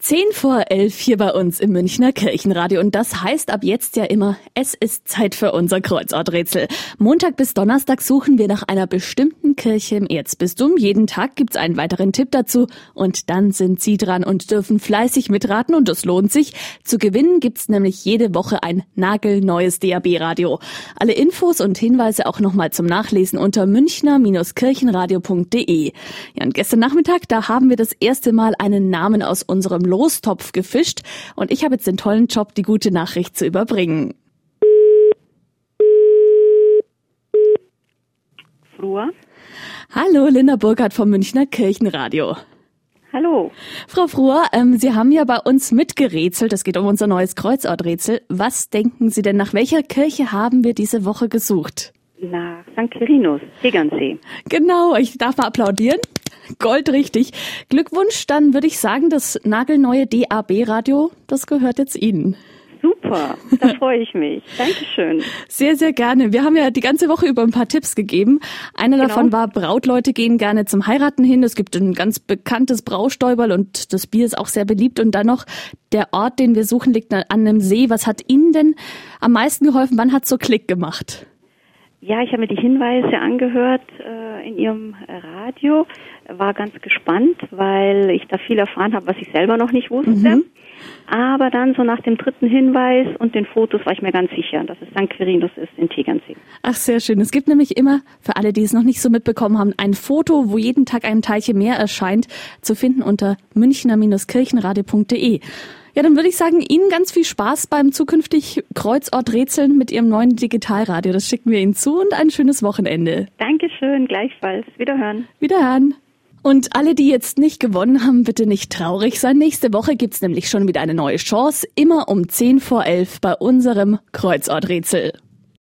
10 vor 11 hier bei uns im Münchner Kirchenradio. Und das heißt ab jetzt ja immer, es ist Zeit für unser Kreuzworträtsel. Montag bis Donnerstag suchen wir nach einer bestimmten Kirche im Erzbistum. Jeden Tag gibt's einen weiteren Tipp dazu. Und dann sind Sie dran und dürfen fleißig mitraten und das lohnt sich. Zu gewinnen gibt's nämlich jede Woche ein nagelneues DAB-Radio. Alle Infos und Hinweise auch nochmal zum Nachlesen unter münchner-kirchenradio.de. Ja, und gestern Nachmittag, da haben wir das erste Mal einen Namen aus unserem Lostopf gefischt und ich habe jetzt den tollen Job, die gute Nachricht zu überbringen. Frua. Hallo, Linda Burkhardt vom Münchner Kirchenradio. Hallo. Frau Fruer, Sie haben ja bei uns mitgerätselt, es geht um unser neues Kreuzworträtsel. Was denken Sie denn, nach welcher Kirche haben wir diese Woche gesucht? Nach St. Quirinus, Tegernsee. Genau, ich darf mal applaudieren. Goldrichtig. Glückwunsch, dann würde ich sagen, das nagelneue DAB-Radio, das gehört jetzt Ihnen. Super, da freue ich mich. Dankeschön. Sehr, sehr gerne. Wir haben ja die ganze Woche über ein paar Tipps gegeben. Einer davon war, Brautleute gehen gerne zum Heiraten hin. Es gibt ein ganz bekanntes Braustäuberl und das Bier ist auch sehr beliebt. Und dann noch, der Ort, den wir suchen, liegt an einem See. Was hat Ihnen denn am meisten geholfen? Wann hat es so Klick gemacht? Ja, ich habe mir die Hinweise angehört in Ihrem Radio, war ganz gespannt, weil ich da viel erfahren habe, was ich selber noch nicht wusste. Aber dann so nach dem dritten Hinweis und den Fotos war ich mir ganz sicher, dass es St. Quirinus ist in Tegernsee. Ach, sehr schön. Es gibt nämlich immer, für alle, die es noch nicht so mitbekommen haben, ein Foto, wo jeden Tag ein Teilchen mehr erscheint, zu finden unter münchner-kirchenradio.de. Ja, dann würde ich sagen, Ihnen ganz viel Spaß beim zukünftig Kreuzworträtseln mit Ihrem neuen Digitalradio. Das schicken wir Ihnen zu und ein schönes Wochenende. Dankeschön, gleichfalls. Wiederhören. Wiederhören. Und alle, die jetzt nicht gewonnen haben, bitte nicht traurig sein. Nächste Woche gibt's nämlich schon wieder eine neue Chance. Immer um 10 vor 11 bei unserem Kreuzworträtsel.